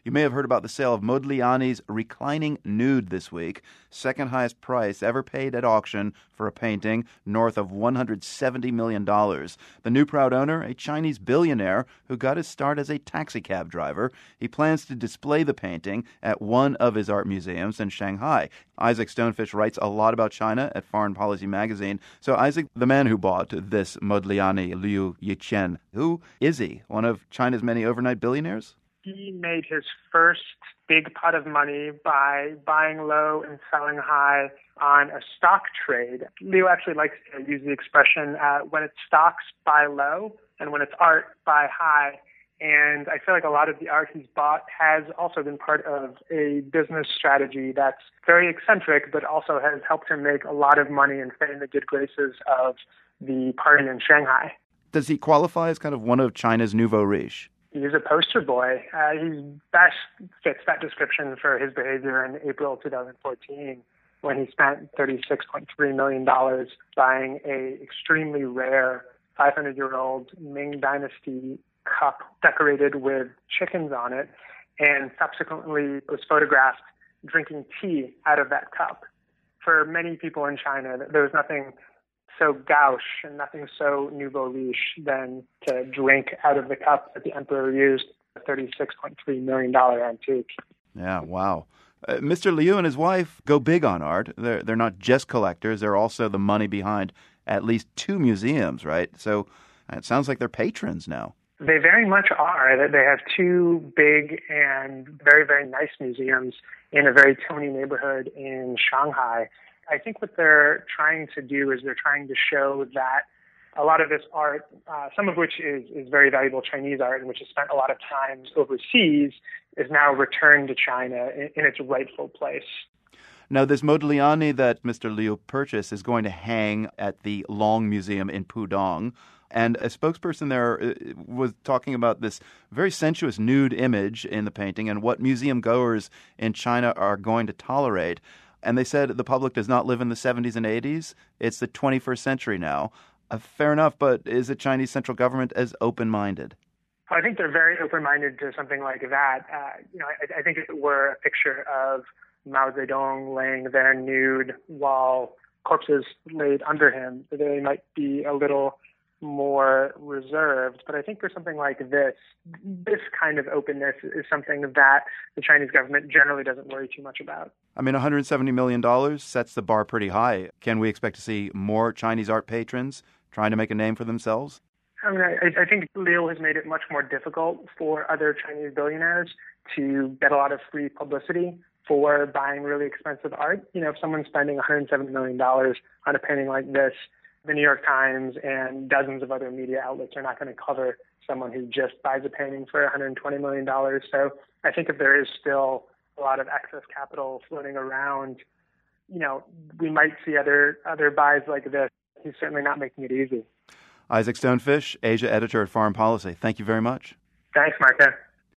You may have heard about the sale of Modigliani's Reclining Nude this week, second highest price ever paid at auction for a painting, north of $170 million. The new proud owner, a Chinese billionaire who got his start as a taxicab driver. He plans to display the painting at one of his art museums in Shanghai. Isaac Stonefish writes a lot about China at Foreign Policy magazine. So, Isaac, the man who bought this Modigliani, Liu Yiqian, who is he? One of China's many overnight billionaires? He made his first big pot of money by buying low and selling high on a stock trade. Liu actually likes to use the expression, when it's stocks, buy low, and when it's art, buy high. And I feel like a lot of the art he's bought has also been part of a business strategy that's very eccentric, but also has helped him make a lot of money and stay in the good graces of the party in Shanghai. Does he qualify as kind of one of China's nouveau riche? He's a poster boy. He best fits that description for his behavior in April 2014 when he spent $36.3 million buying a extremely rare 500-year-old Ming Dynasty cup decorated with chickens on it, and subsequently was photographed drinking tea out of that cup. For many people in China, there was nothing so gauche and nothing so nouveau riche than to drink out of the cup that the emperor used, a $36.3 million antique. Yeah, wow. Mr. Liu and his wife go big on art. They're not just collectors. They're also the money behind at least 2 museums, right? So it sounds like they're patrons now. They very much are. They have 2 big and very, very nice museums in a very tony neighborhood in Shanghai. I think what they're trying to do is they're trying to show that a lot of this art, some of which is very valuable Chinese art and which has spent a lot of time overseas, is now returned to China in its rightful place. Now, this Modigliani that Mr. Liu purchased is going to hang at the Long Museum in Pudong. And a spokesperson there was talking about this very sensuous nude image in the painting and what museum goers in China are going to tolerate. And they said the public does not live in the 70s and 80s. It's the 21st century now. Fair enough, but is the Chinese central government as open-minded? I think they're very open-minded to something like that. I think if it were a picture of Mao Zedong laying there nude while corpses laid under him, they might be a little more reserved. But I think for something like this kind of openness is something that the Chinese government generally doesn't worry too much about. I mean, $170 million sets the bar pretty high. Can we expect to see more Chinese art patrons trying to make a name for themselves? I mean, I think Liu has made it much more difficult for other Chinese billionaires to get a lot of free publicity for buying really expensive art. If someone's spending $170 million on a painting like this, the New York Times and dozens of other media outlets are not going to cover someone who just buys a painting for $120 million. So I think if there is still a lot of excess capital floating around, we might see other buys like this. He's certainly not making it easy. Isaac Stonefish, Asia editor at Foreign Policy. Thank you very much. Thanks, Marco.